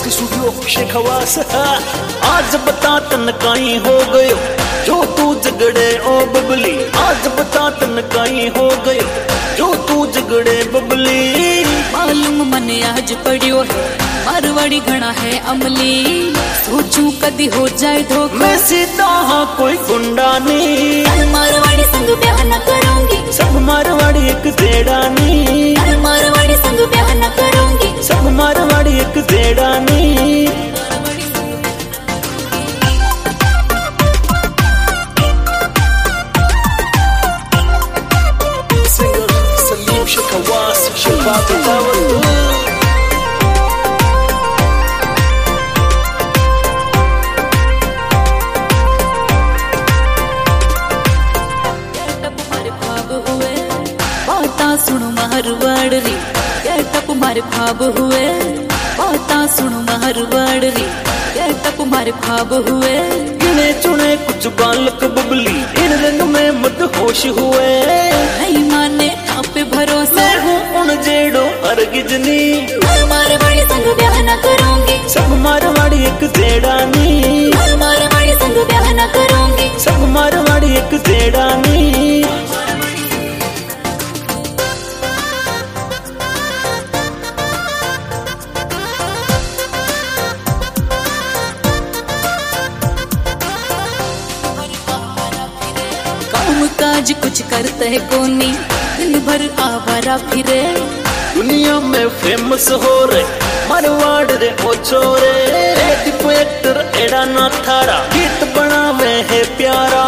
SP studio शेखवास। आज बता तन काई हो गयो जो तू झगड़े ओ बबली, आज बता तन काई हो गयो जो तू झगड़े बबली। मालूम मने आज पड़ियो है मारवाड़ी घना है अमली, सोचूं कदी हो जाए धोखा मैं सीधा हाँ कोई गुंडा नहीं, मारवाड़ी संग ब्याह न करूंगी, सब मारवाड़ी एक जेड़ा नहीं, मारवाड़ी संग ब्याह न करूंगी, सब मारवाड़ी एक जेड़ा नहीं। सिंगर सलीम शेखवास शबाब दावत। सुनो मारवाड़ी गेटअप मारे ख्वाब हुए, बाता सुनो मारवाड़ी गेटअप मारे ख्वाब हुए। गिने चुने कुछ बालक बबली इन रंग में मत होश हुए, नहीं माने आप पे भरोसा, मैं हूँ उन जेड़ो अर्गिजनी, मारवाड़ी संग ब्याह न करूंगी, सब मारवाड़ी एक जेड़ा नहीं, मारवाड़ी संग ब्याह न करूंगी, सब मारवाड़ी एक जेड़ा नहीं। काज कुछ करते है कोनी दिन भर आवारा फिरे, दुनिया में फेमस हो रे मारवाड़ रे ओ छोरे, एक्टर एड़ा ना थारा गीत बनावे है प्यारा,